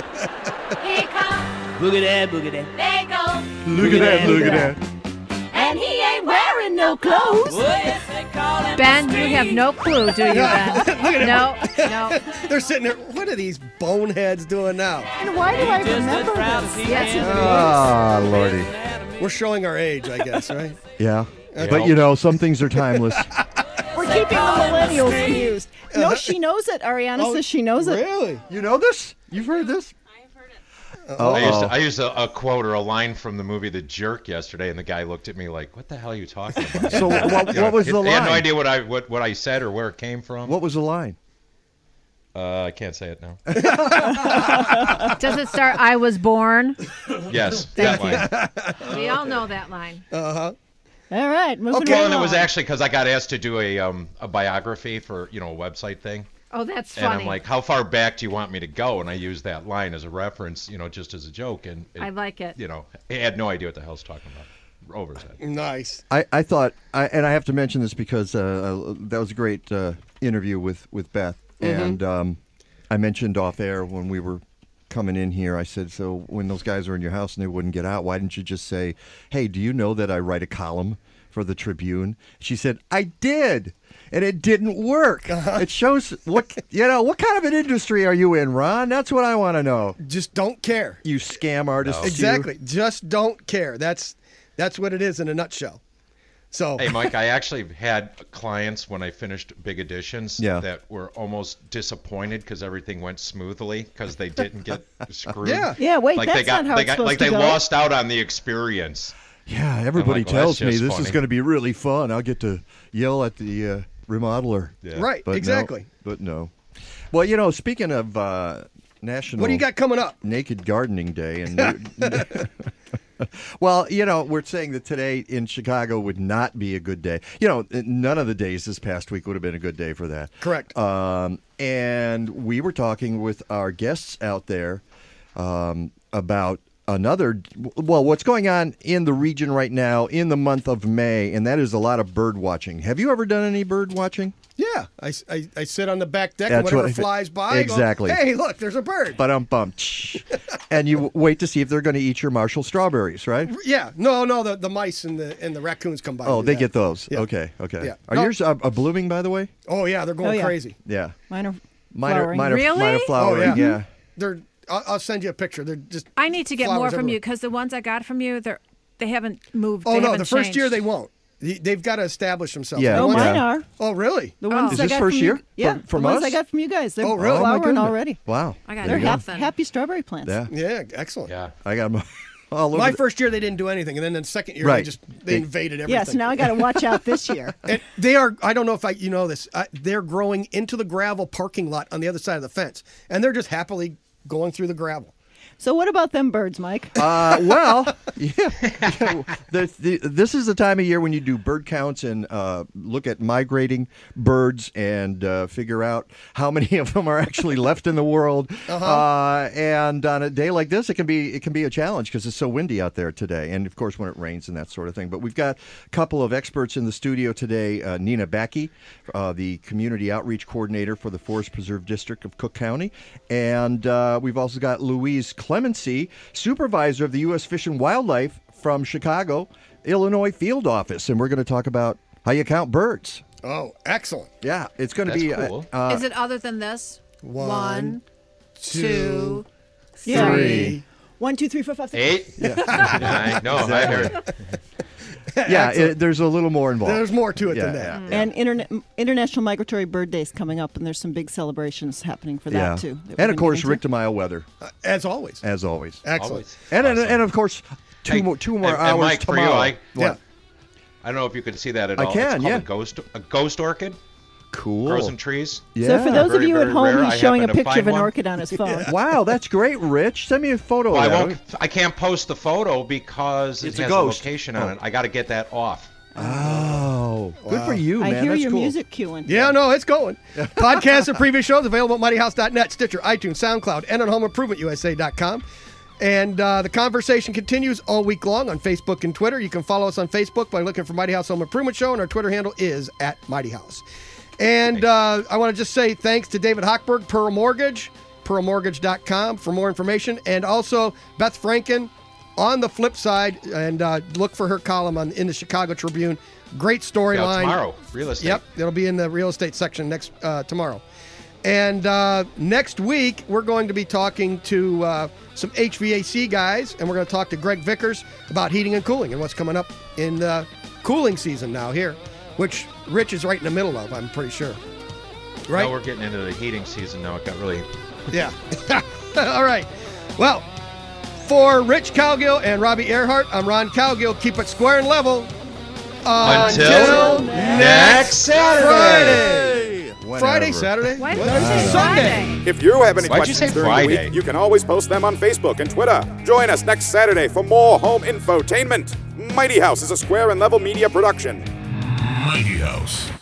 comes, Boogie that, boogie that. they go, Look at that! Look at that! and he ain't wearing no clothes. Ben, you have no clue, do you, Ben? Look at him. No, no. They're sitting there. What are these boneheads doing now? And why do I remember this? Yes, Ah, Lordy. We're showing our age, I guess, right? Yeah. Yeah. But you know, some things are timeless. We're keeping the millennials amused. No, she knows it. Ariana Oh, says she knows it. Really? You know this? You've heard this? Oh, I used, to, I used a, a quote or a line from the movie The Jerk yesterday, and the guy looked at me like, "What the hell are you talking about?" So what, You know, what was he- the He had no line? idea what I what, what I said or where it came from. What was the line? Uh, I can't say it now. Does it start, I was born? Yes, Thank that line. We all know that line. Uh huh. All right, moving Okay. right Well, and it was along. actually because I got asked to do a um a biography for you know a website thing. Oh, that's And funny. I'm like, how far back do you want me to go? And I used that line as a reference, you know, just as a joke. And it, I like it. You know, he had no idea what the hell's talking about. Over his head. Nice. I, I thought, I, and I have to mention this because uh, that was a great uh, interview with, with Beth. Mm-hmm. And um, I mentioned off air when we were coming in here, I said, so when those guys were in your house and they wouldn't get out, why didn't you just say, hey, do you know that I write a column for the Tribune? She said, I did. And it didn't work. Uh-huh. It shows what, you know, what kind of an industry are you in, Ron? That's what I want to know. Just don't care. You scam artist. you. Exactly. Just don't care. That's that's what it is in a nutshell. So Hey, Mike, I actually had clients when I finished Big Editions Yeah. that were almost disappointed because everything went smoothly because they didn't get screwed. Yeah. Yeah, wait, like that's they got, not how they it's got, supposed like to they go. lost out on the experience. Yeah, everybody like, well, that's tells me just this is funny. going to be really fun. I'll get to yell at the uh, remodeler. Yeah. Right, But no, exactly. but no. Well, you know, speaking of uh, National what do you got coming up? Naked Gardening Day, and well, you know, we're saying that today in Chicago would not be a good day. You know, none of the days this past week would have been a good day for that. Correct. Um, and we were talking with our guests out there um, about another, well, what's going on in the region right now in the month of May, and that is a lot of bird watching. Have you ever done any bird watching? Yeah, I, I, I sit on the back deck That's and whatever what I- flies by. I go, exactly. hey, look, there's a bird. But um bum, and you wait to see if they're going to eat your Marshall strawberries, right? Yeah, no, no, the, the mice and the and the raccoons come by. Oh, and do they that. get those. Yeah. Okay, okay. Yeah. Are No. yours uh, uh, blooming, by the way? Oh yeah, they're going Oh, yeah. crazy. Yeah. Mine are Mine are, flowering. mine are, Really? mine are flowering, Oh, yeah. yeah. They're. I'll, I'll send you a picture. They're just. I need to get flowers more from everywhere. you because the ones I got from you, they're they haven't moved. Oh they no, haven't the first year changed. they won't. They- They've got to establish themselves. Yeah. The Oh, ones- mine Yeah. are. Oh really? The ones Is I this got first from year? You, yeah, From- from the ones us? I got from you guys. They're Oh, really? Oh, my flowering goodness. already. Wow. I got There you go. nothing. Happy strawberry plants. Yeah. Yeah, excellent. Yeah. I got them all over. My the- first year they didn't do anything, and then the second year they Right. just they They- invaded everything. Yes, now I got to watch out this year. And they are. I don't know if I you know this. Uh, they're growing into the gravel parking lot on the other side of the fence, and they're just happily going through the gravel. So what about them birds, Mike? Uh, well, yeah. yeah. The, the, this is the time of year when you do bird counts and uh, look at migrating birds and uh, figure out how many of them are actually left in the world. Uh-huh. Uh, and on a day like this, it can be it can be a challenge because it's so windy out there today, and of course when it rains and that sort of thing. But we've got a couple of experts in the studio today. Uh, Nina Backey, uh, the community outreach coordinator for the Forest Preserve District of Cook County, and uh, we've also got Louise Clemency, supervisor of the U S Fish and Wildlife from Chicago, Illinois field office, and we're going to talk about how you count birds. Oh, excellent. Yeah, it's going to That's be. uh, cool. Uh, Is it other than this? One, One, two, two, Yeah. three. One, two, three, four, five, six. Eight? Yeah. Nine. No, I heard. yeah, it, there's a little more involved. There's more to it Yeah, than that. yeah. And Interna- International Migratory Bird Day is coming up, and there's some big celebrations happening for that, Yeah. too. that we're And, gonna of course, get Rick into. DeMille weather. Uh, as always. As always. Excellent. Always. And, and, Awesome. and, of course, two Hey, more two more and- hours and Mike, for you, tomorrow. I- What? I don't know if you can see that at I all. can, it's called yeah. a ghost, a ghost orchid. Cool. Grows in trees. Yeah. So for those Very, of you at very home, rare. he's I showing a happen to picture of find an one. orchid on his phone. Wow, that's great, Rich. Send me a photo Well, I of that. won't. I can't post the photo because It's it a has ghost. a location on Oh. it. I got to get that off. Oh, good Wow. for you, man. I hear That's your cool. music cueing. Yeah, no, it's going. Podcasts of previous shows available at mighty house dot net, Stitcher, iTunes, SoundCloud, and on home improvement u s a dot com. And uh, the conversation continues all week long on Facebook and Twitter. You can follow us on Facebook by looking for Mighty House Home Improvement Show, and our Twitter handle is at Mighty House. And uh, I want to just say thanks to David Hochberg, Pearl Mortgage, pearl mortgage dot com for more information, and also Beth Franken on the flip side, and uh, look for her column on in the Chicago Tribune. Great storyline. Yeah, tomorrow, real estate. Yep, it'll be in the real estate section next uh, tomorrow. And uh, next week, we're going to be talking to uh, some H V A C guys, and we're going to talk to Greg Vickers about heating and cooling and what's coming up in the cooling season now here, which Rich is right in the middle of, I'm pretty sure. Right? Now we're getting into the heating season now. It got really. Yeah. All right. Well, for Rich Cowgill and Robbie Earhart, I'm Ron Cowgill. Keep it square and level. Until next Saturday. Friday. Friday, Saturday. Why did What? you say Sunday. If you have any Why'd you questions say during the Friday? week, you can always post them on Facebook and Twitter. Join us next Saturday for more home infotainment. Mighty House is a Square and Level media production. Mighty House.